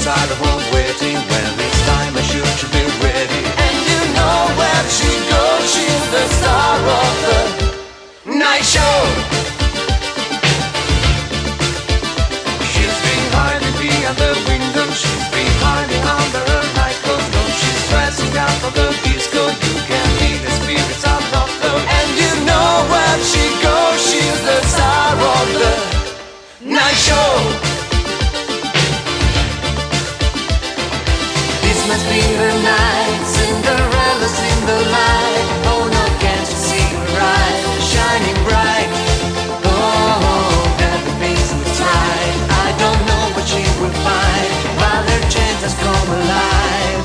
inside the home waiting. When it's time I should be ready. And you know where she goes, she's the star of the night show. She's been hiding behind the window, she's been hiding under her nightclothes. No, she's dressing out for the disco. You can be the spirits out of love. And you know where she goes, she's the star of the night show. This must be the night, Cinderella's in the light. Oh no, can't you see her eyes shining bright? Oh, everything's right. I don't know what she will find while her chance has come alive.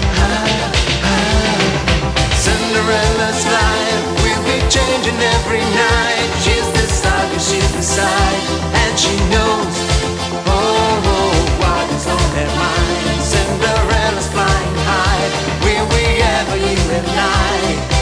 Cinderella's life will be changing every night. She's the star, she's the side, and she knows, oh, what is on their mind. Cinderella's flying high, will we ever, you and I?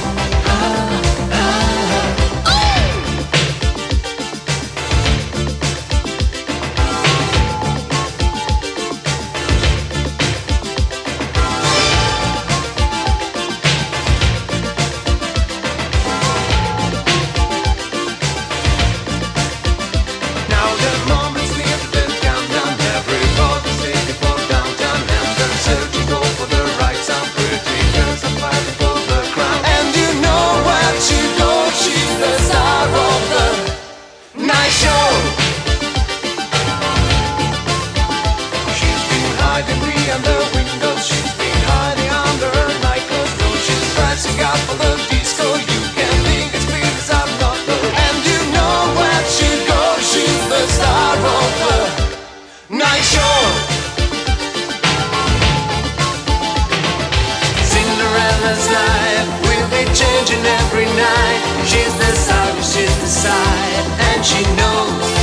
Now the moment's near to the countdown. Everybody's ready for downtown, and they're searching for the right sound. Pretty girls are fighting for the crown. And you know where she goes, she's the star of the night show. She's been hiding behind the windows, she's been hiding under her nightclothes. No, she's dressing out for the disco. You can think it's spirits out of love. And you know where she goes, she's the star of the night show. Cinderella's life will be changing every night. She's the star, she's the side, and she knows,